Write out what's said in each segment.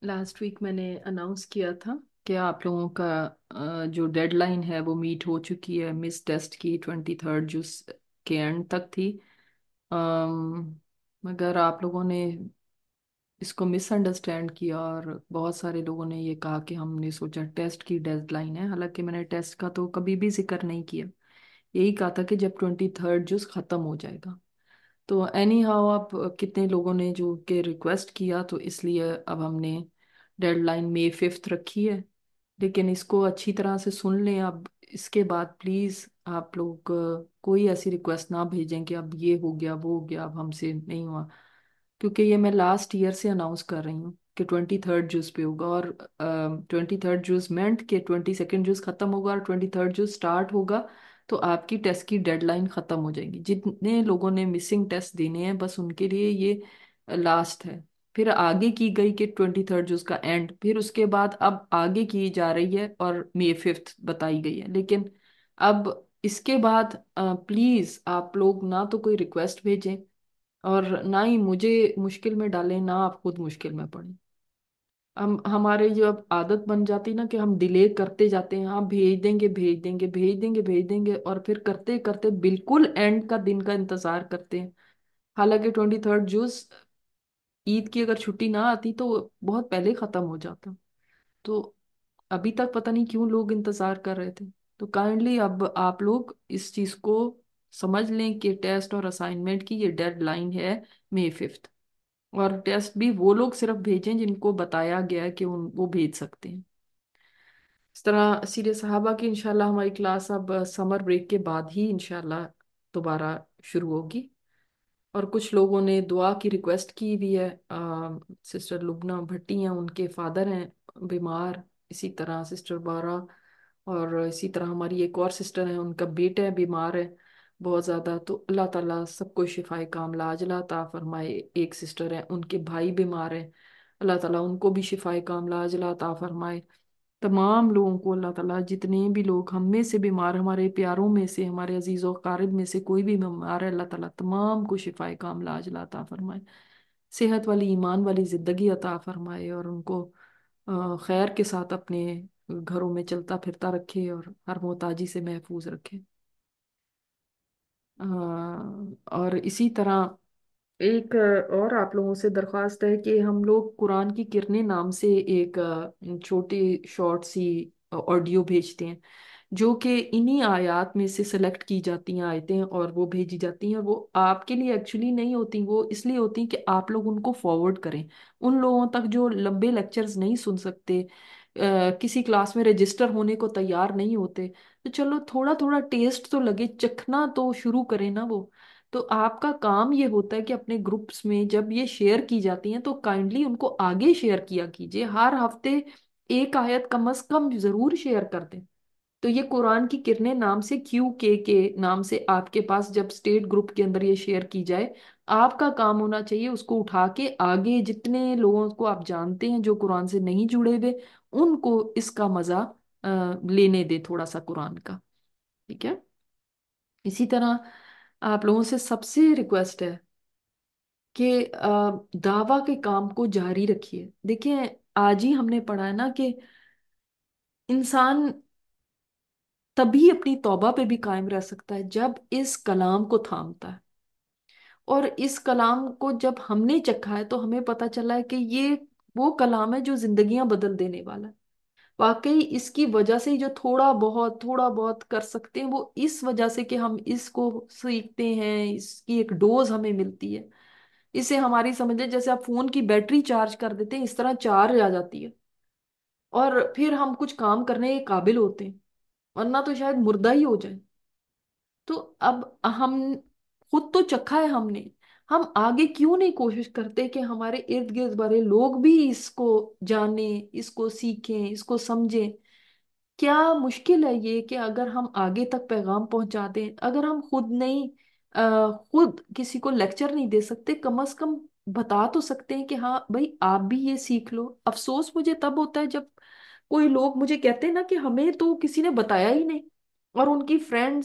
Last week मैंने announce किया था कि आप लोगों का जो डेडलाइन है वो मीट हो चुकी है। मिस टेस्ट की 23rd जो के एंड तक थी। मगर आप लोगों ने इसको मिसअंडरस्टैंड किया और बहुत सारे लोगों ने ये कहा कि हमने सोचा टेस्ट की डेडलाइन है। हालांकि मैंने टेस्ट का तो कभी भी जिक्र नहीं किया। यही कहा था कि जब 23rd जो खत्म हो जाएगा। तो एनी हाउ आप कितने लोगों ने जो के रिक्वेस्ट किया, तो इसलिए अब हमने डेडलाइन May 5th रखी है। लेकिन इसको अच्छी तरह से सुन लें। अब इसके बाद प्लीज़ आप लोग कोई ऐसी रिक्वेस्ट ना भेजें कि अब ये हो गया वो हो गया, अब हमसे नहीं हुआ। क्योंकि ये मैं लास्ट ईयर से अनाउंस कर रही हूँ कि 23rd जूस पे होगा। और 23rd जूस मेंट कि 22nd जूस खत्म होगा और 23rd जूस स्टार्ट होगा। तो आपकी टेस्ट की डेडलाइन खत्म हो जाएगी। जितने लोगों ने मिसिंग टेस्ट देने हैं बस उनके लिए ये लास्ट है। फिर आगे की गई कि 23rd जूस का एंड, फिर उसके बाद अब आगे की जा रही है और May 5th बताई गई है। लेकिन अब इसके बाद प्लीज आप लोग ना तो कोई रिक्वेस्ट भेजें और ना ही मुझे मुश्किल में डालें, ना आप खुद मुश्किल में पड़े। हम हमारे जो अब आदत बन जाती ना कि हम डिले करते जाते हैं, हाँ भेज देंगे भेज देंगे भेज देंगे भेज देंगे, और फिर करते करते बिल्कुल एंड का दिन का इंतजार करते हैं। हालांकि 23rd जूस ईद की अगर छुट्टी ना आती तो बहुत पहले खत्म हो जाता। तो अभी तक पता नहीं क्यों लोग इंतजार कर रहे थे। तो काइंडली अब आप लोग इस चीज को समझ लें कि टेस्ट और असाइनमेंट की ये डेडलाइन है May 5th। और टेस्ट भी वो लोग सिर्फ भेजें जिनको बताया गया है कि वो भेज सकते हैं। इस तरह सीरे साहबा की इंशाल्लाह हमारी क्लास अब समर ब्रेक के बाद ही इंशाल्लाह दोबारा शुरू होगी। और कुछ लोगों ने दुआ की रिक्वेस्ट की भी है। सिस्टर लुबना भट्टी हैं, उनके फादर हैं बीमार। इसी तरह सिस्टर बारा, और इसी तरह हमारी एक और सिस्टर है, उनका बेटा है बीमार है बहुत ज़्यादा। तो अल्लाह ताला सबको शिफाए कामला अजला अता फरमाए। एक सिस्टर है, उनके भाई बीमार है, अल्लाह ताला उनको भी शिफाए कामला अजला अता फरमाए। तमाम लोगों को अल्लाह ताला, जितने भी लोग हम में से बीमार, हमारे प्यारों में से, हमारे अजीज़ों कारब में से कोई भी बीमार है, अल्लाह ताला तमाम को शिफाए कामला अजला अता फरमाए। सेहत वाली ईमान वाली जिंदगी अता फरमाए और उनको खैर के साथ अपने घरों में चलता फिरता रखे और हर मोहताजी से महफूज रखे। और इसी तरह एक और आप लोगों से दरख्वास्त है कि हम लोग कुरान की किरणें नाम से एक छोटी शॉर्ट सी ऑडियो भेजते हैं, जो कि इन्हीं आयत में से सेलेक्ट की जाती हैं आयतें और वो भेजी जाती हैं। और वो आपके लिए एक्चुअली नहीं होती, वो इसलिए होती हैं कि आप लोग उनको फॉरवर्ड करें उन लोगों तक जो लंबे लेक्चर्स नहीं सुन सकते, किसी क्लास में रजिस्टर होने को तैयार नहीं होते। तो चलो थोड़ा थोड़ा टेस्ट तो लगे, चखना तो शुरू करें ना वो। तो आपका काम ये होता है कि अपने ग्रुप्स में जब ये शेयर की जाती हैं तो काइंडली उनको आगे शेयर किया कीजिए। हर हफ्ते एक आयत कम से कम जरूर शेयर कर दें। तो ये कुरान की किरणें नाम से QK के नाम से आपके पास जब स्टेट ग्रुप के अंदर ये शेयर की जाए, आपका काम होना चाहिए उसको उठा के आगे जितने लोगों को आप जानते हैं जो कुरान से नहीं जुड़े हुए, उनको इसका मजा लेने दे थोड़ा सा कुरान का। ठीक है। इसी तरह आप लोगों से सबसे रिक्वेस्ट है कि दावा के काम को जारी रखिए। देखिए, आज ही हमने पढ़ा है ना कि इंसान तभी अपनी तौबा पे भी कायम रह सकता है जब इस कलाम को थामता है। और इस कलाम को जब हमने चखा है तो हमें पता चला है कि ये वो कलाम है जो जिंदगियां बदल देने वाला है। वाकई इसकी वजह से ही जो थोड़ा बहुत कर सकते हैं वो इस वजह से कि हम इसको सीखते हैं, इसकी एक डोज हमें मिलती है। इसे हमारी समझे जैसे आप फोन की बैटरी चार्ज कर देते हैं, इस तरह चार्ज आ जाती है और फिर हम कुछ काम करने के काबिल होते हैं, वरना तो शायद मुर्दा ही हो जाए। तो अब हम खुद तो चखा है हमने, हम आगे क्यों नहीं कोशिश करते कि हमारे इर्द गिर्द वाले लोग भी इसको जाने, इसको सीखें, इसको समझें। क्या मुश्किल है ये कि अगर हम आगे तक पैगाम पहुंचा दें, अगर हम खुद नहीं खुद किसी को लेक्चर नहीं दे सकते, कम से कम बता तो सकते हैं कि हाँ भाई आप भी ये सीख लो। अफसोस मुझे तब होता है जब कोई लोग मुझे कहते हैं ना कि हमें तो किसी ने बताया ही नहीं, और उनकी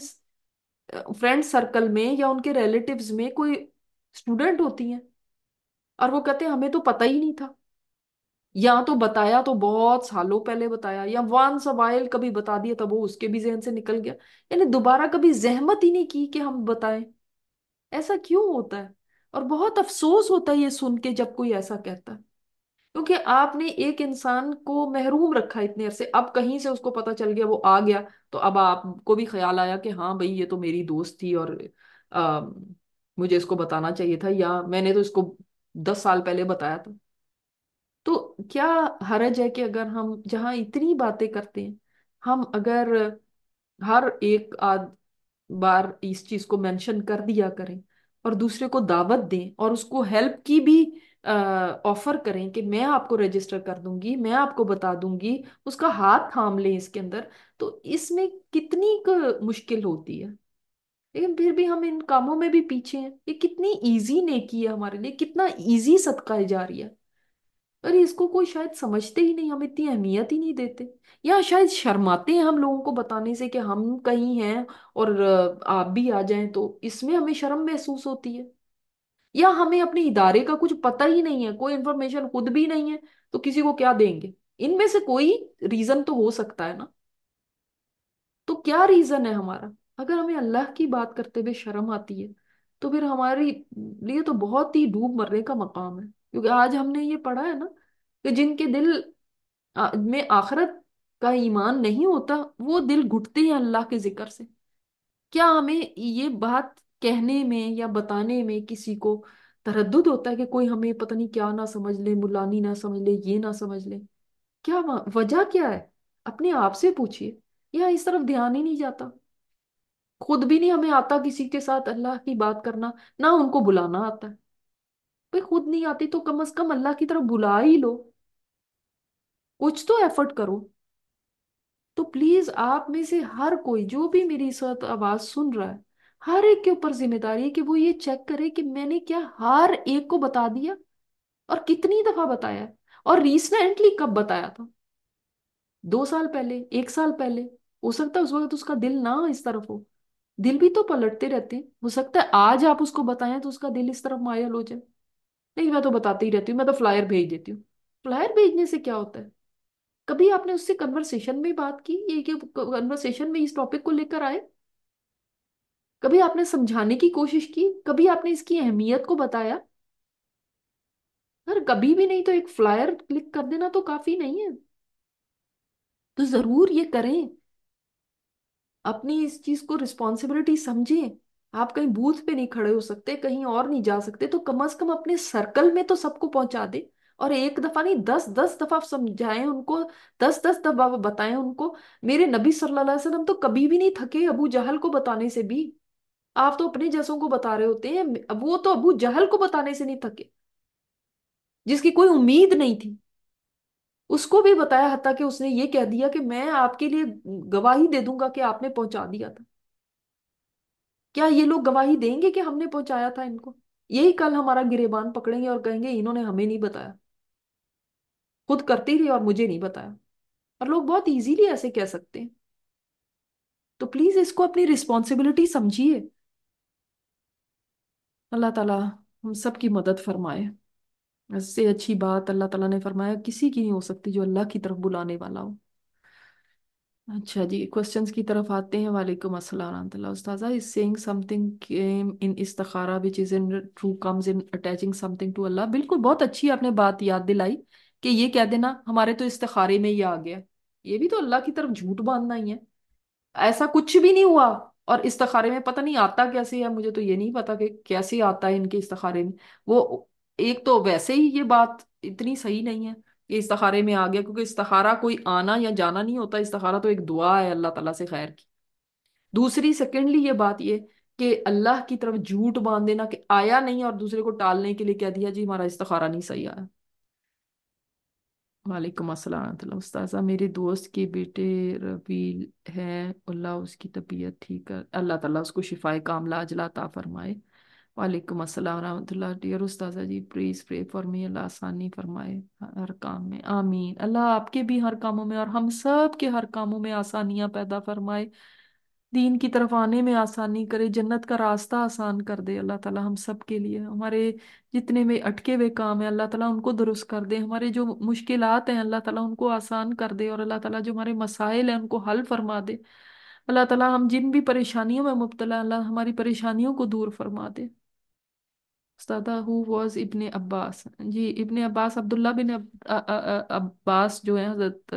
फ्रेंड सर्कल में या उनके रिलेटिव्स में कोई स्टूडेंट होती हैं और वो कहते हैं हमें तो पता ही नहीं था। یا تو بتایا تو بہت سالوں پہلے بتایا، یا وانس وائل کبھی بتا دیا تب وہ اس کے بھی ذہن سے نکل گیا، یعنی دوبارہ کبھی زحمت ہی نہیں کی کہ ہم بتائیں. ایسا کیوں ہوتا ہے؟ اور بہت افسوس ہوتا ہے یہ سن کے جب کوئی ایسا کہتا ہے، کیونکہ آپ نے ایک انسان کو محروم رکھا اتنے عرصے، اب کہیں سے اس کو پتا چل گیا وہ آ گیا، تو اب آپ کو بھی خیال آیا کہ ہاں بھائی یہ تو میری دوست تھی اور آ, مجھے اس کو بتانا چاہیے تھا، یا میں نے تو اس کو 10 سال پہلے بتایا تھا. تو کیا حرج ہے کہ اگر ہم جہاں اتنی باتیں کرتے ہیں، ہم اگر ہر ایک بار اس چیز کو مینشن کر دیا کریں اور دوسرے کو دعوت دیں اور اس کو ہیلپ کی بھی آفر کریں کہ میں آپ کو رجسٹر کر دوں گی، میں آپ کو بتا دوں گی، اس کا ہاتھ تھام لیں اس کے اندر، تو اس میں کتنی مشکل ہوتی ہے. لیکن پھر بھی ہم ان کاموں میں بھی پیچھے ہیں. یہ کتنی ایزی نیکی ہے ہمارے لیے، کتنا ایزی صدقہ جاریہ ہے. ارے اس کو کوئی شاید سمجھتے ہی نہیں، ہم اتنی اہمیت ہی نہیں دیتے، یا شاید شرماتے ہیں ہم لوگوں کو بتانے سے کہ ہم کہیں ہیں اور آپ بھی آ جائیں، تو اس میں ہمیں شرم محسوس ہوتی ہے. یا ہمیں اپنے ادارے کا کچھ پتہ ہی نہیں ہے، کوئی انفارمیشن خود بھی نہیں ہے، تو کسی کو کیا دیں گے. ان میں سے کوئی ریزن تو ہو سکتا ہے نا. تو کیا ریزن ہے ہمارا؟ اگر ہمیں اللہ کی بات کرتے ہوئے شرم آتی ہے تو پھر ہمارے لیے تو بہت ہی ڈوب مرنے کا مقام ہے. کیونکہ آج ہم نے یہ پڑھا ہے نا کہ جن کے دل میں آخرت کا ایمان نہیں ہوتا وہ دل گھٹتے ہیں اللہ کے ذکر سے. کیا ہمیں یہ بات کہنے میں یا بتانے میں کسی کو تردد ہوتا ہے کہ کوئی ہمیں پتہ نہیں کیا نہ سمجھ لے، ملانی نہ سمجھ لے، یہ نہ سمجھ لے؟ کیا وجہ کیا ہے؟ اپنے آپ سے پوچھیے. یا اس طرف دھیان ہی نہیں جاتا؟ خود بھی نہیں ہمیں آتا کسی کے ساتھ اللہ کی بات کرنا، نہ ان کو بلانا آتا ہے. بھئی خود نہیں آتی تو کم از کم اللہ کی طرف بلا ہی لو، کچھ تو ایفرٹ کرو. تو پلیز آپ میں سے ہر کوئی جو بھی میری اس وقت آواز سن رہا ہے، ہر ایک کے اوپر ذمہ داری ہے کہ وہ یہ چیک کرے کہ میں نے کیا ہر ایک کو بتا دیا، اور کتنی دفعہ بتایا ہے، اور ریسنٹلی کب بتایا تھا. 2 سال پہلے، 1 سال پہلے؟ ہو سکتا ہے اس وقت اس کا دل نہ اس طرف ہو. دل بھی تو پلٹتے رہتے ہیں، ہو سکتا ہے آج آپ اس کو بتائیں تو اس کا دل اس طرف مائل ہو جائے. نہیں میں تو بتاتی ہی رہتی ہوں، میں تو فلائر بھیج دیتی ہوں. فلائر بھیجنے سے کیا ہوتا ہے؟ کبھی آپ نے اس سے کنورسیشن میں بات کی، یہ کہ کنورسیشن میں اس ٹاپک کو لے کر آئے؟ کبھی آپ نے سمجھانے کی کوشش کی؟ کبھی آپ نے اس کی اہمیت کو بتایا؟ اگر کبھی بھی نہیں تو ایک فلائر کلک کر دینا تو کافی نہیں ہے؟ تو ضرور یہ کریں، اپنی اس چیز کو رسپانسبلٹی سمجھیں. آپ کہیں بوتھ پہ نہیں کھڑے ہو سکتے، کہیں اور نہیں جا سکتے، تو کم از کم اپنے سرکل میں تو سب کو پہنچا دیں. اور ایک دفعہ نہیں، 10 10 دفعہ سمجھائیں ان کو، 10 10 دفعہ بتائیں ان کو. میرے نبی صلی اللہ علیہ وسلم تو کبھی بھی نہیں تھکے ابو جہل کو بتانے سے بھی. آپ تو اپنے جیسوں کو بتا رہے ہوتے ہیں، وہ تو ابو جہل کو بتانے سے نہیں تھکے، جس کی کوئی امید نہیں تھی. اس کو بھی بتایا، حتیٰ کہ اس نے یہ کہہ دیا کہ میں آپ کے لیے گواہی دے دوں گا کہ آپ نے پہنچا دیا تھا. کیا یہ لوگ گواہی دیں گے کہ ہم نے پہنچایا تھا ان کو؟ یہی کل ہمارا گریبان پکڑیں گے اور کہیں گے انہوں نے ہمیں نہیں بتایا، خود کرتی رہی اور مجھے نہیں بتایا. اور لوگ بہت ایزیلی ایسے کہہ سکتے ہیں. تو پلیز اس کو اپنی رسپانسبلٹی سمجھیے. اللہ تعالیٰ ہم سب کی مدد فرمائے. اس سے اچھی بات اللہ تعالیٰ نے فرمایا کسی کی نہیں ہو سکتی جو اللہ کی طرف بلانے والا ہو. اچھا جی، کوشچنس کی طرف آتے ہیں. وعلیکم السلام ورحمۃ اللہ. استاذہ is saying something came in استخارہ which is in true comes in attaching something to اللہ. بالکل، بہت اچھی آپ نے بات یاد دلائی کہ یہ کہہ دینا ہمارے تو استخارے میں ہی آ گیا. یہ بھی تو اللہ کی طرف جھوٹ باندھنا ہی ہے. ایسا کچھ بھی نہیں ہوا. اور استخارے میں پتہ نہیں آتا کیسے ہے، مجھے تو یہ نہیں پتا کہ کیسے آتا ہے ان کے استخارے میں. وہ ایک تو ویسے ہی یہ بات اتنی صحیح نہیں ہے کہ استخارے میں آ گیا، کیونکہ استخارہ کوئی آنا یا جانا نہیں ہوتا. استخارہ تو ایک دعا ہے اللہ تعالیٰ سے خیر کی. دوسری سیکنڈلی یہ بات یہ کہ اللہ کی طرف جھوٹ باندھ دینا کہ آیا نہیں، اور دوسرے کو ٹالنے کے لیے کہہ دیا جی ہمارا استخارہ نہیں صحیح آیا. وعلیکم السلام ورحمۃ اللہ. استاذہ میرے دوست کے بیٹے ربیل ہے، اللہ اس کی طبیعت ٹھیک کر، اللہ تعالیٰ اس کو شفائے کاملہ عاجلہ عطا فرمائے. وعلیکم السلام ورحمۃ اللہ. ڈیئر استاذہ جی پلیز پرے فار می، اللہ آسانی فرمائے ہر کام میں، آمین. اللہ آپ کے بھی ہر کاموں میں اور ہم سب کے ہر کاموں میں آسانیاں پیدا فرمائے. دین کی طرف آنے میں آسانی کرے، جنت کا راستہ آسان کر دے اللہ تعالیٰ ہم سب کے لیے، ہمارے جتنے میں اٹکے ہوئے کام ہیں اللہ تعالیٰ ان کو درست کر دے، ہمارے جو مشکلات ہیں اللہ تعالیٰ ان کو آسان کر دے، اور اللہ تعالیٰ جو ہمارے مسائل ہیں ان کو حل فرما دے، اللہ تعالیٰ ہم جن بھی پریشانیوں میں مبتلا ہیں، اللہ ہماری پریشانیوں کو دور فرما دے۔ استاذہ ہو واز ابن عباس؟ جی ابن عباس عبداللہ بن عباس جو ہیں، حضرت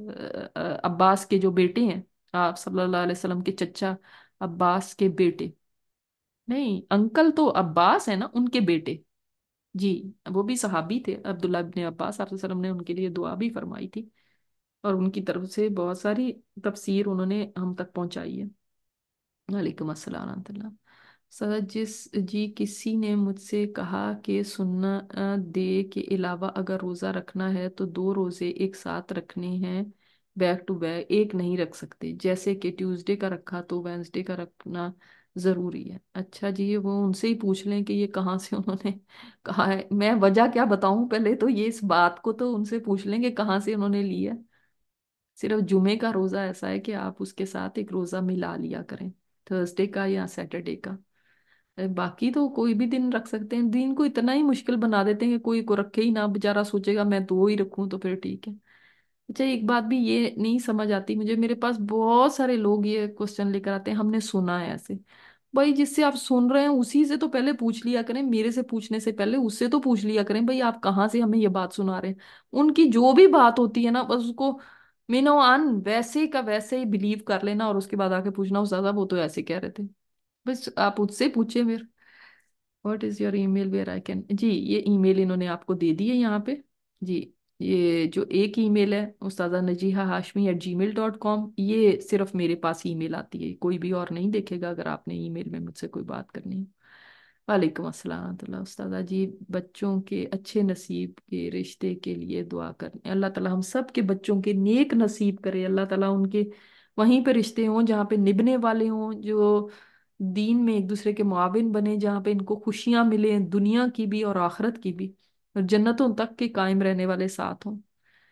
عباس کے جو بیٹے ہیں، آپ صلی اللہ علیہ وسلم کے چچا عباس کے بیٹے، نہیں انکل تو عباس ہے نا، ان کے بیٹے، جی وہ بھی صحابی تھے عبداللہ ابن عباس، آپ صلی اللہ علیہ وسلم نے ان کے لیے دعا بھی فرمائی تھی، اور ان کی طرف سے بہت ساری تفسیر انہوں نے ہم تک پہنچائی ہے۔ وعلیکم السلام ورحمۃ اللہ۔ سر جی کسی نے مجھ سے کہا کہ سننا دے کے علاوہ اگر روزہ رکھنا ہے تو دو روزے ایک ساتھ رکھنے ہیں، بیک ٹو بیک، ایک نہیں رکھ سکتے، جیسے کہ ٹیوزڈے کا رکھا تو وینسڈے کا رکھنا ضروری ہے؟ اچھا جی یہ وہ ان سے ہی پوچھ لیں کہ یہ کہاں سے انہوں نے کہا ہے، میں وجہ کیا بتاؤں، پہلے تو یہ اس بات کو تو ان سے پوچھ لیں کہ کہاں سے انہوں نے لی ہے۔ صرف جمعے کا روزہ ایسا ہے کہ آپ اس کے ساتھ ایک روزہ ملا لیا کریں، تھرسڈے کا یا سیٹرڈے کا، باقی تو کوئی بھی دن رکھ سکتے ہیں، دین کو اتنا ہی مشکل بنا دیتے ہیں کہ کوئی کو رکھے ہی نہ، بےچارا سوچے گا میں دو ہی رکھوں تو پھر ٹھیک ہے۔ اچھا ایک بات بھی یہ نہیں سمجھ آتی مجھے، میرے پاس بہت سارے لوگ یہ کوشچن لے کر آتے ہیں، ہم نے سنا ہے ایسے، بھائی جس سے آپ سن رہے ہیں اسی سے تو پہلے پوچھ لیا کریں، میرے سے پوچھنے سے پہلے اس سے تو پوچھ لیا کریں بھائی آپ کہاں سے ہمیں یہ بات سنا رہے ہیں، ان کی جو بھی بات ہوتی ہے نا بس اس کو مینو ان ویسے کا ویسے ہی بلیو کر لینا، اور اس کے بعد آ کے پوچھنا استاد وہ تو ایسے کہہ رہے تھے، بس آپ اس سے پوچھیں پھر۔ What is your email where I can, جی یہ ای میل انہوں نے آپ کو دے دی ہے یہاں پہ، جی یہ جو ایک ای میل ہے استاذہ نجیحہ ہاشمی @gmail.com، یہ صرف میرے پاس ای میل آتی ہے، کوئی بھی اور نہیں دیکھے گا اگر آپ نے ای میل میں مجھ سے کوئی بات کرنی ہے۔ وعلیکم السلام ورحمۃ اللہ۔ استاذہ جی بچوں کے اچھے نصیب کے رشتے کے لیے دعا کریں، اللہ تعالیٰ ہم سب کے بچوں کے نیک نصیب کرے، اللہ تعالیٰ ان کے وہیں پہ رشتے ہوں جہاں پہ نبھنے والے ہوں، جو دین میں ایک دوسرے کے معاون بنے، جہاں پہ ان کو خوشیاں ملیں دنیا کی بھی اور آخرت کی بھی، اور جنتوں تک کے قائم رہنے والے ساتھ ہوں۔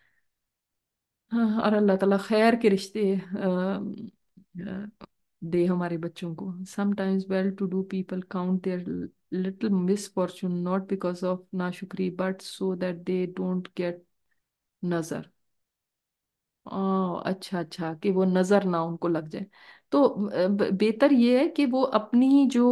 ہاں، اور اللہ تعالیٰ خیر کے رشتے دے ہمارے بچوں کو۔ Sometimes well to do people count their little misfortune not because of ناشکری but so that they don't get نظر۔ اچھا اچھا کہ وہ نظر نہ ان کو لگ جائے، تو بہتر یہ ہے کہ وہ اپنی جو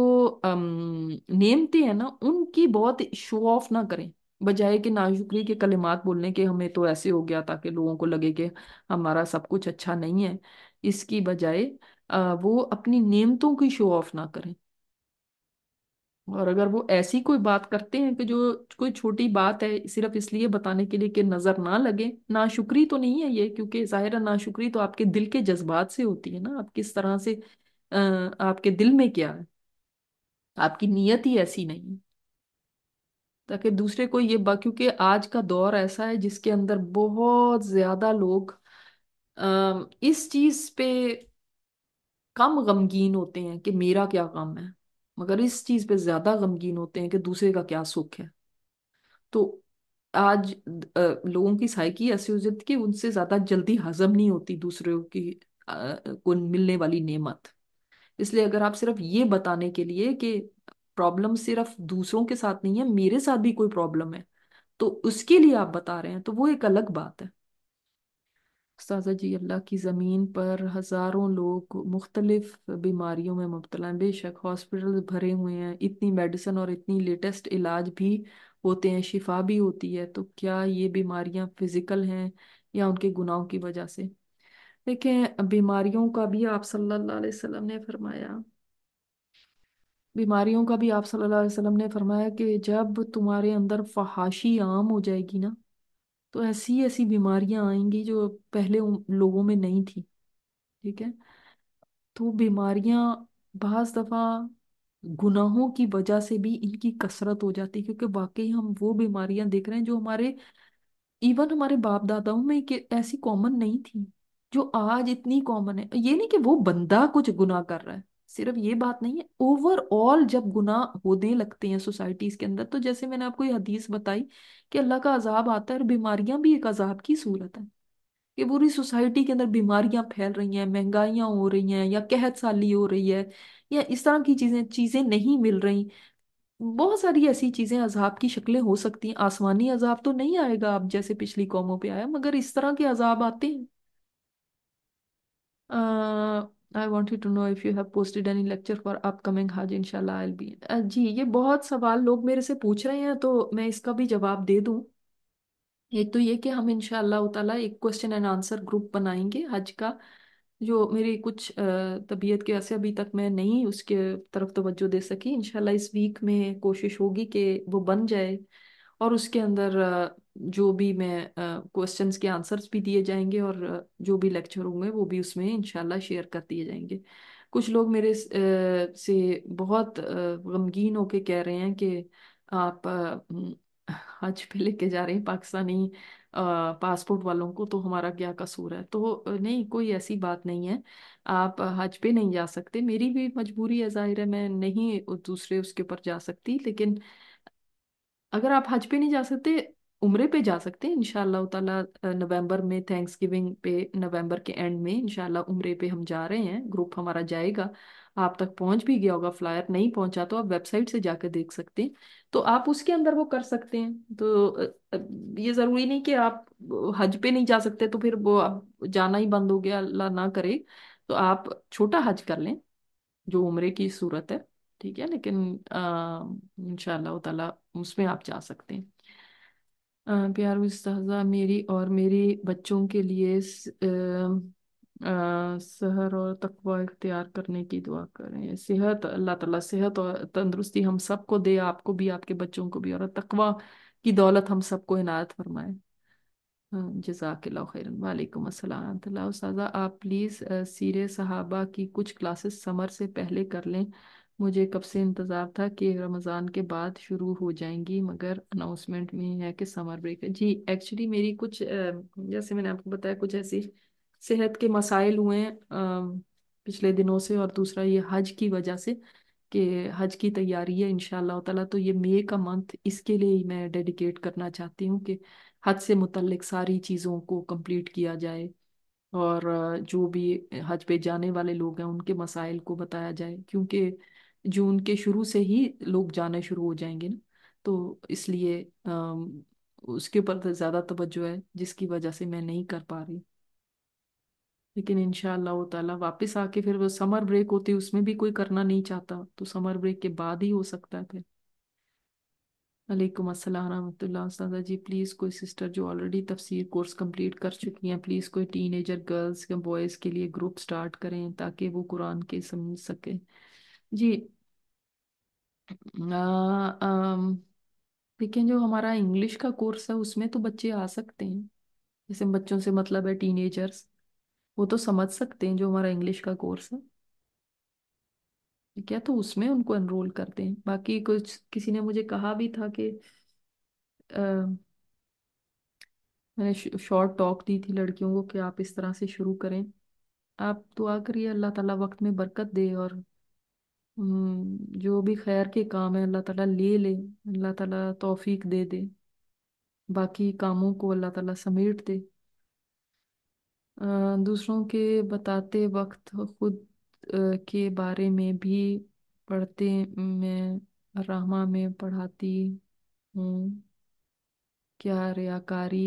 نعمتیں ہیں نا ان کی بہت شو آف نہ کریں، بجائے کہ ناشکری کے کلمات بولنے کے ہمیں تو ایسے ہو گیا تاکہ لوگوں کو لگے کہ ہمارا سب کچھ اچھا نہیں ہے، اس کی بجائے وہ اپنی نعمتوں کی شو آف نہ کریں، اور اگر وہ ایسی کوئی بات کرتے ہیں کہ جو کوئی چھوٹی بات ہے صرف اس لیے بتانے کے لیے کہ نظر نہ لگے، ناشکری تو نہیں ہے یہ، کیونکہ ظاہر ہے ناشکری تو آپ کے دل کے جذبات سے ہوتی ہے نا، آپ کس طرح سے آپ کے دل میں کیا ہے، آپ کی نیت ہی ایسی نہیں ہے، تاکہ دوسرے کو یہ کیونکہ آج کا دور ایسا ہے جس کے اندر بہت زیادہ لوگ اس چیز پہ کم غمگین ہوتے ہیں کہ میرا کیا غم ہے، مگر اس چیز پہ زیادہ غمگین ہوتے ہیں کہ دوسرے کا کیا سکھ ہے، تو آج لوگوں کی سائیکی ایسی ہو جاتی کہ ان سے زیادہ جلدی ہضم نہیں ہوتی دوسروں کی کو ملنے والی نعمت، اس لیے اگر آپ صرف یہ بتانے کے لیے کہ پرابلم صرف دوسروں کے ساتھ نہیں ہے، میرے ساتھ بھی کوئی پرابلم ہے، تو اس کے لیے آپ بتا رہے ہیں تو وہ ایک الگ بات ہے۔ استاذہ جی اللہ کی زمین پر ہزاروں لوگ مختلف بیماریوں میں مبتلا ہیں، بے شک ہاسپٹل بھرے ہوئے ہیں، اتنی میڈیسن اور اتنی لیٹسٹ علاج بھی ہوتے ہیں، شفا بھی ہوتی ہے، تو کیا یہ بیماریاں فزیکل ہیں یا ان کے گناہوں کی وجہ سے؟ دیکھیں بیماریوں کا بھی آپ صلی اللہ علیہ وسلم نے فرمایا، بیماریوں کا بھی آپ صلی اللہ علیہ وسلم نے فرمایا کہ جب تمہارے اندر فحاشی عام ہو جائے گی نا تو ایسی ایسی بیماریاں آئیں گی جو پہلے لوگوں میں نہیں تھی، ٹھیک ہے؟ تو بیماریاں بعض دفعہ گناہوں کی وجہ سے بھی ان کی کثرت ہو جاتی ہے، کیونکہ واقعی ہم وہ بیماریاں دیکھ رہے ہیں جو ہمارے ایون ہمارے باپ داداؤں میں کہ ایسی کامن نہیں تھی، جو آج اتنی کامن ہے، یہ نہیں کہ وہ بندہ کچھ گناہ کر رہا ہے، صرف یہ بات نہیں ہے، اوور آل جب گناہ ہونے لگتے ہیں سوسائٹیز کے اندر، تو جیسے میں نے آپ کو یہ حدیث بتائی کہ اللہ کا عذاب آتا ہے اور بیماریاں بھی ایک عذاب کی صورت ہے، कि पूरी सोसाइटी के अंदर बीमारियां फैल रही हैं, महंगाइयां हो रही हैं, या कहत साली हो रही है, या इस तरह की चीजें चीजें नहीं मिल रही। बहुत सारी ऐसी चीजें अजाब की शक्लें हो सकती हैं। आसमानी अजाब तो नहीं आएगा आप जैसे पिछली कौमों पे आया, मगर इस तरह के अजाब आते हैं। I want you to know if you have posted any lecture for upcoming हज, इंशाल्लाह आई बी। जी, ये बहुत सवाल लोग मेरे से पूछ रहे हैं, तो मैं इसका भी जवाब दे दूं। एक तो ये कि हम इंशाल्लाह ताला एक क्वेश्चन एंड आंसर ग्रुप बनाएंगे हज का। जो मेरी कुछ तबीयत की वजह से अभी तक मैं नहीं उसके तरफ तवज्जो दे सकी, इंशाल्लाह इस वीक में कोशिश होगी कि वो बन जाए। और उसके अंदर जो भी मैं क्वेश्चंस के आंसर्स भी दिए जाएंगे, और जो भी लेक्चर होंगे वो भी उसमें इंशाल्लाह शेयर कर दिए जाएंगे। कुछ लोग मेरे से बहुत गमगीन होके कह रहे हैं कि आप हज पे लेके जा रहे हैं पाकिस्तानी पासपोर्ट वालों को, तो हमारा क्या कसूर है। तो नहीं, कोई ऐसी बात नहीं है। आप हज पे नहीं जा सकते, मेरी भी मजबूरी है, जाहिर है मैं नहीं दूसरे उसके ऊपर जा सकती, लेकिन अगर आप हज पे नहीं जा सकते, उम्रे पे जा सकते हैं इंशाल्लाह ताला। नवंबर में थैंक्स गिविंग पे, नवंबर के एंड में इंशाल्लाह उम्रे पे हम जा रहे हैं, ग्रुप हमारा जाएगा। आप तक पहुंच भी गया होगा फ्लायर, नहीं पहुंचा तो आप वेबसाइट से जाकर देख सकते हैं। तो आप उसके अंदर वो कर सकते हैं। तो ये जरूरी नहीं कि आप हज पे नहीं जा सकते तो फिर वो अब जाना ही बंद हो गया, अल्लाह ना करे। तो आप छोटा हज कर लें जो उम्रे की सूरत है, ठीक है, लेकिन इंशाल्लाह ताला उसमें आप जा सकते हैं। प्यार उस्ताजा, मेरी और मेरी बच्चों के लिए सहर और तकवा इख्तियार करने की दुआ करें। सेहत, अल्लाह ताला सेहत और तंदुरुस्ती हम सबको दे, आपको भी आपके बच्चों को भी, और तकवा की दौलत हम सबको इनायत फरमाए। जज़ाकिल्लाह खैरन। वालेकुम अस्सलाम रहमतुल्लाह। उस्ताज़ा आप प्लीज़ सीरे सहाबा की कुछ क्लासेस समर से पहले कर लें। मुझे कब से इंतज़ार था कि रमज़ान के बाद शुरू हो जाएंगी, मगर अनाउंसमेंट में है कि समर ब्रेक है। जी, एक्चुअली मेरी कुछ जैसे मैंने आपको बताया, कुछ ऐसी सेहत के मसाइल हुए हैं पिछले दिनों से, और दूसरा ये हज की वजह से कि हज की तैयारी है इंशाल्लाह ताला। तो ये मई का मंथ इसके लिए ही मैं डेडिकेट करना चाहती हूँ कि हज से मुतल्लिक सारी चीज़ों को कंप्लीट किया जाए, और जो भी हज पे जाने वाले लोग हैं उनके मसाइल को बताया जाए, क्योंकि जून के शुरू से ही लोग जाने शुरू हो जाएंगे ना। तो इसलिए उसके ऊपर तो ज़्यादा तवज्जो है, जिसकी वजह से मैं नहीं कर पा रही। लेकिन इंशाअल्लाह वो ताला वापस आके फिर वो समर ब्रेक होती है, उसमें भी कोई करना नहीं चाहता, तो समर ब्रेक के बाद ही हो सकता है फिर। वालेकुम अस्सलाम रहमतुल्लाह। उस्तादा जी प्लीज़ कोई सिस्टर जो ऑलरेडी तफसीर कोर्स कंप्लीट कर चुकी हैं, प्लीज़ कोई टीनेजर गर्ल्स या बॉयज़ के लिए ग्रुप स्टार्ट करें ताकि वो कुरान के समझ सके। जी, लेकिन जो हमारा इंग्लिश का कोर्स है उसमें तो बच्चे आ सकते हैं। जैसे बच्चों से मतलब है टीनेजर्स, वो तो समझ सकते हैं जो हमारा इंग्लिश का कोर्स है। ठीक है, तो उसमें उनको एनरोल करते हैं। बाकी कुछ किसी ने मुझे कहा भी था कि मैंने शॉर्ट टॉक दी थी लड़कियों को कि आप इस तरह से शुरू करें। आप दुआ करिए अल्लाह ताला वक्त में बरकत दे, और जो भी खैर के काम है अल्लाह ताला ले ले, अल्लाह ताला तौफीक दे दे, बाकी कामों को अल्लाह ताला समेट दे। दूसरों के बताते वक्त खुद के बारे में भी पढ़ते, मैं रामा में पढ़ाती हूँ, क्या रियाकारी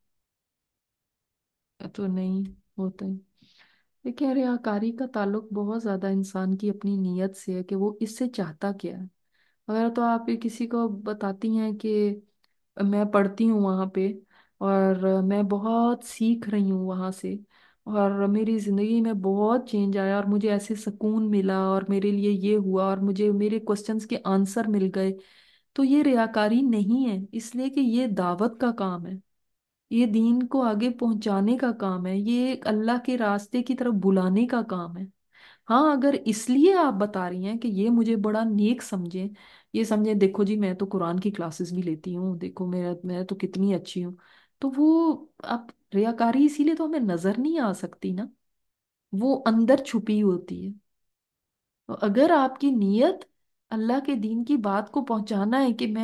तो नहीं होता है। देखिए, रियाकारी का ताल्लुक बहुत ज्यादा इंसान की अपनी नीयत से है कि वो इससे चाहता क्या है। अगर तो आप ये किसी को बताती हैं कि मैं पढ़ती हूँ वहाँ पे, और मैं बहुत सीख रही हूँ वहाँ से, और मेरी जिंदगी में बहुत चेंज आया, और मुझे ऐसे सुकून मिला, और मेरे लिए ये हुआ, और मुझे मेरे क्वेश्चंस के आंसर मिल गए, तो ये रियाकारी नहीं है, इसलिए कि ये दावत का काम है, ये दीन को आगे पहुंचाने का काम है, ये एक अल्लाह के रास्ते की तरफ बुलाने का काम है। हाँ, अगर इसलिए आप बता रही हैं कि ये मुझे बड़ा नेक समझे, ये समझे देखो जी मैं तो कुरान की क्लासेस भी लेती हूँ, देखो मेरा मैं तो कितनी अच्छी हूँ, तो वो आप रियाकारी इसीलिए तो हमें नजर नहीं आ सकती ना, वो अंदर छुपी होती है। तो अगर आपकी नीयत अल्लाह के दीन की बात को पहुंचाना है कि मैं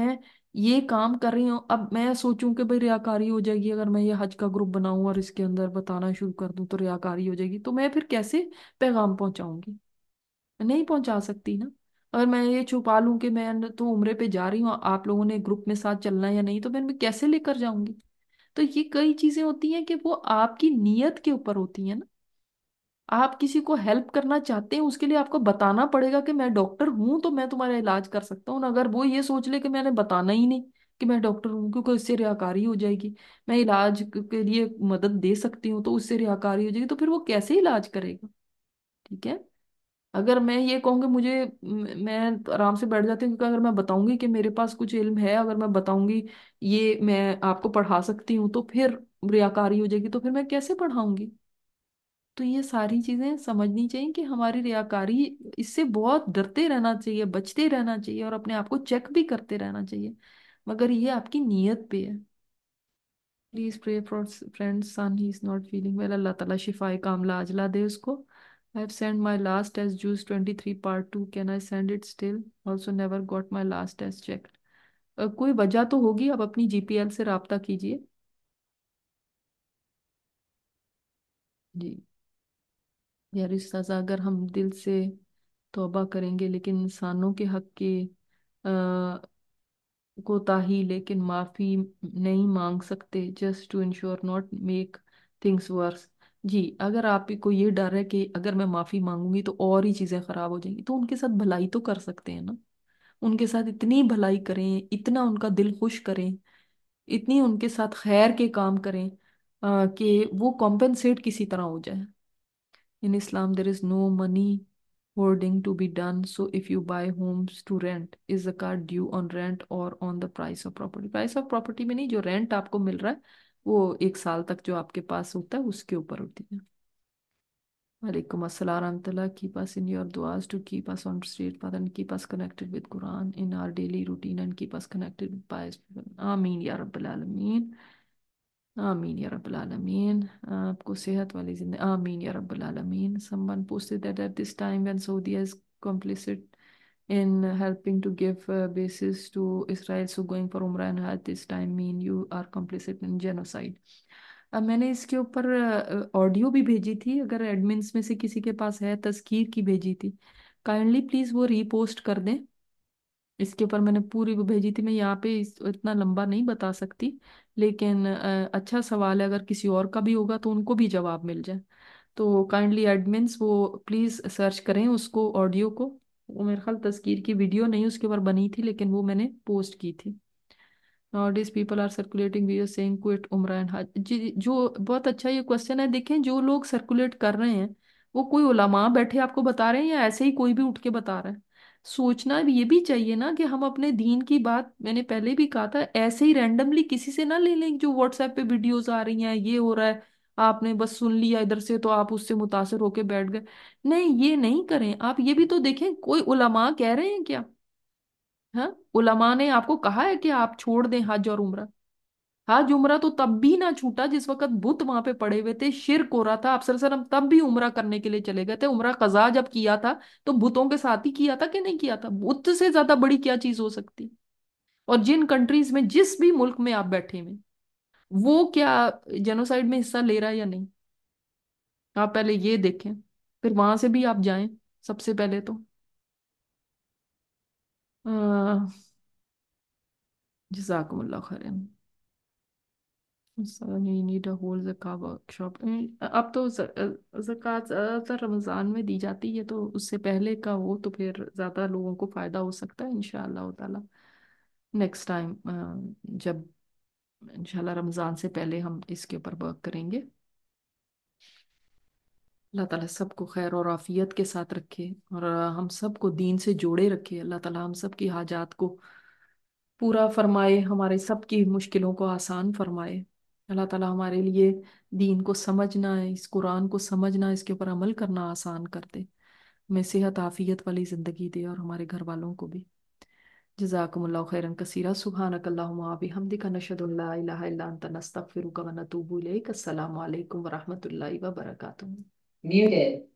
ये काम कर रही हूँ, अब मैं सोचूं कि भाई रियाकारी हो जाएगी अगर मैं ये हज का ग्रुप बनाऊं और इसके अंदर बताना शुरू कर दूं तो रियाकारी हो जाएगी, तो मैं फिर कैसे पैगाम पहुंचाऊंगी? नहीं पहुंचा सकती ना। अगर मैं ये छुपा लूं कि मैं तो उम्रे पे जा रही हूँ, आप लोगों ने ग्रुप में साथ चलना है या नहीं, तो मैं कैसे लेकर जाऊंगी? तो ये कई चीजें होती हैं कि वो आपकी नीयत के ऊपर होती है ना। आप किसी को हेल्प करना चाहते हैं, उसके लिए आपको बताना पड़ेगा कि मैं डॉक्टर हूं तो मैं तुम्हारा इलाज कर सकता हूँ। अगर वो ये सोच ले कि मैंने बताना ही नहीं कि मैं डॉक्टर हूँ, क्योंकि उससे रियाकारी हो जाएगी, मैं इलाज के लिए मदद दे सकती हूँ तो उससे रियाकारी हो जाएगी, तो फिर वो कैसे इलाज करेगा? ठीक है। अगर मैं ये कहूँगी मुझे मैं आराम से बैठ जाती हूँ, क्योंकि अगर मैं बताऊंगी कि मेरे पास कुछ इल्म है, अगर मैं बताऊंगी ये मैं आपको पढ़ा सकती हूँ, तो फिर रियाकारी हो जाएगी, तो फिर मैं कैसे पढ़ाऊंगी? तो ये सारी चीजें समझनी चाहिए कि हमारी रियाकारी, इससे बहुत डरते रहना चाहिए, बचते रहना चाहिए, और अपने आप को चेक भी करते रहना चाहिए, मगर ये आपकी नीयत पे है। Please pray for friend son, he is not feeling well, अल्लाह ताला शिफाए कामला अजला दे उसको। I have send my last test जूस 23 part 2, can I send it still? Also never got my last test check. कोई वजह तो होगी, आप अपनी जीपीएल से राब्ता कीजिए। जी। यार इस सजा अगर हम दिल से तौबा करेंगे लेकिन इंसानों के हक के कोताही लेकिन माफी नहीं मांग सकते, just to ensure not make things worse. जी, अगर आप को ये डर है कि अगर मैं माफी मांगूंगी तो और ही चीजें खराब हो जाएंगी, तो उनके साथ भलाई तो कर सकते हैं ना। उनके साथ इतनी भलाई करें, इतना उनका दिल खुश करें, इतनी उनके साथ खैर के काम करें कि वो कॉम्पेंसेट किसी तरह हो जाए। In Islam, there is no money hoarding to be done. So if you buy homes to rent, is the car due on rent or on the price of property? Price of property में नहीं, जो rent आपको मिल रहा है वो 1 साल तक जो आपके पास होता है उसके ऊपर होती है। Walaikum assalam warahmatullah. Keep us in your du'as to keep us on straight path and keep us connected with Quran in our daily routine and keep us connected with pious people. Ameen ya Rabbil Alameen. आमीन या rubble आलमीन। आपको सेहत वाली जिंदगी, आमीन या rubble आलमीन। Someone posted that at this time when Saudi is complicit in helping to give bases to Israel, so going for Umrah and at this time mean you are complicit in genocide। अब मैंने इसके ऊपर audio भी भेजी थी, अगर admins में से किसी के पास है, तज़कीर की भेजी थी, काइंडली प्लीज़ वो रीपोस्ट कर दें। इसके ऊपर मैंने पूरी वो भेजी थी, मैं यहाँ पे इतना लंबा नहीं बता सकती, लेकिन अच्छा सवाल है, अगर किसी और का भी होगा तो उनको भी जवाब मिल जाए। तो काइंडली एडमिन्स वो प्लीज़ सर्च करें उसको, ऑडियो को। वो मेरे ख्याल तस्कीर की वीडियो नहीं उसके ऊपर बनी थी, लेकिन वो मैंने पोस्ट की थी। Nowadays people are circulating videos saying quit उम्रा एंड हज। जी, जो बहुत अच्छा ये क्वेश्चन है। देखें, जो लोग सर्कुलेट कर रहे हैं वो कोई उलमा बैठे आपको बता रहे हैं या ऐसे ही कोई भी उठ के बता रहा है? सोचना भी ये भी चाहिए ना कि हम अपने दीन की बात, मैंने पहले भी कहा था, ऐसे ही रैंडमली किसी से ना ले लें। जो व्हाट्सएप पे वीडियोस आ रही हैं, ये हो रहा है, आपने बस सुन लिया इधर से तो आप उससे मुतासर होके बैठ गए। नहीं, ये नहीं करें। आप ये भी तो देखें, कोई उलमा कह रहे हैं क्या? हाँ, उलमा ने आपको कहा है कि आप छोड़ दें हज और उम्रा? हज उम्रा तो तब भी ना छूटा जिस वक्त बुत वहां पे पड़े हुए थे, शिर्क हो रहा था। आप सल्लल्लाहु तब भी उम्रा करने के लिए चले गए थे। उम्रा कज़ा जब किया था तो बुतों के साथ ही किया था कि नहीं किया था? बुत से ज्यादा बड़ी क्या चीज हो सकती? और जिन कंट्रीज में, जिस भी मुल्क में आप बैठे हुए, वो क्या जेनोसाइड में हिस्सा ले रहा है या नहीं? आप पहले ये देखें, फिर वहां से भी आप जाएं सबसे पहले तो। जज़ाकुमुल्लाह खैरन। So you need a whole ज़का वर्कशॉप। अब तो ज़कात ज़्यादातर रमज़ान में दी जाती है, तो उससे पहले का हो तो फिर ज़्यादा लोगों को फ़ायदा हो सकता है इंशाअल्लाह ताला। नेक्स्ट टाइम जब इंशाल्लाह रमज़ान से पहले हम इसके ऊपर वर्क करेंगे। अल्लाह ताला सबको खैर और आफियत के साथ रखे, और हम सबको दीन से जोड़े रखे। अल्लाह ताला हम सब की हाजात को पूरा फरमाए, हमारे सबकी मुश्किलों को आसान फरमाए। अल्लाह ताला हमारे लिए दीन को समझना है, इस कुरान को समझना, इसके ऊपर अमल करना आसान कर दे। हमें सेहत आफियत वाली ज़िंदगी दे और हमारे घर वालों को भी। जज़ाकुमुल्लाहु खैरन कसीरा। सुब्हानकल्लाहुम्मा व बिहम्दिका नशहदु अल्ला इलाहा इल्ला अंता नस्तगफिरुका व नतूबु इलैक। अस्सलामु अलैकुम व रहमतुल्लाहि व बरकातुहू। Muted